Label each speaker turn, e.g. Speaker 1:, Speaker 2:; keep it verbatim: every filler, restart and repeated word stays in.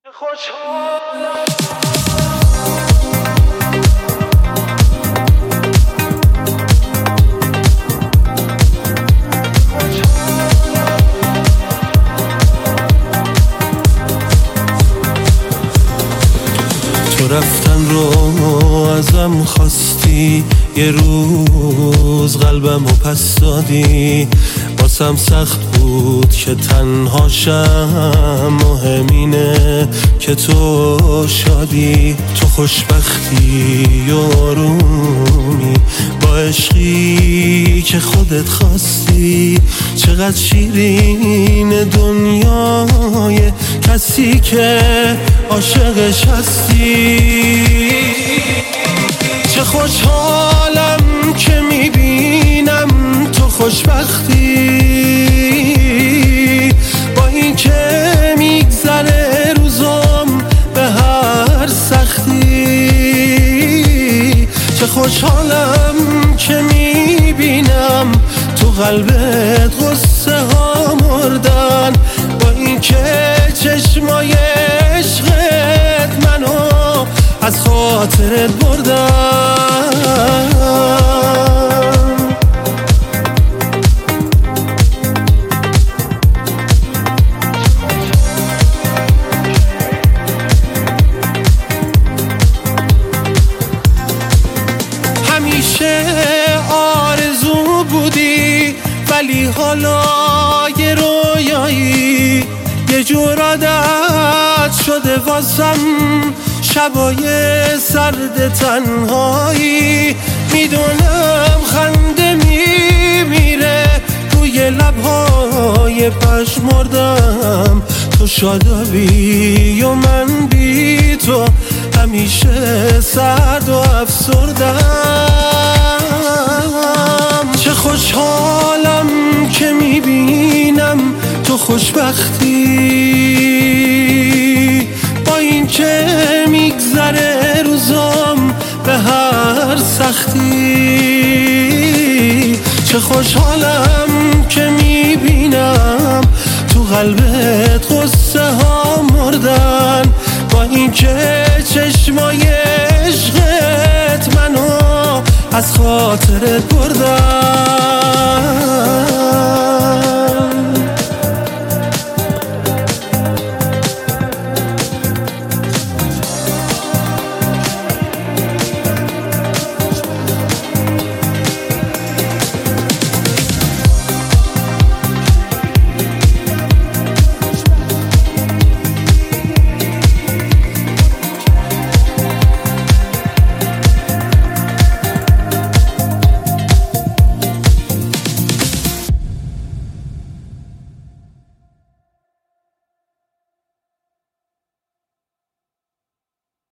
Speaker 1: تو رفتن رو ازم خواستی، یه روز قلبم رو پس دادی. واسم سخت بود که تنهاشم، مهم اینه که تو شادی. تو خوشبختی و آرومی با عشقی که خودت خواستی. چقدر شیرین دنیای کسی که عاشقش هستی. چه خوشحالم که میبینم تو خوشبختی، با این که میگذره روزم به هر سختی. چه خوشحالم که میبینم تو قلبت غصه ها مردن، با این که چشمای عشقت منو از خاطرت بردن. همیشه آرزو بودی ولی حالا یه رویایی، یه جور عادت شده واسم شبای سرد تنهایی. میدونم خنده میمیره روی لبهای پشمردم، تو شادابی و من بی تو همیشه سرد و افسردم. چه خوشحالم که میبینم تو خوشبختی، با این که میگذره روزم به هر سختی. چه خوشحالم که میبینم تو قلبت غصه ها مردن، با این که چشمای عشقت منو از خاطرت بردن.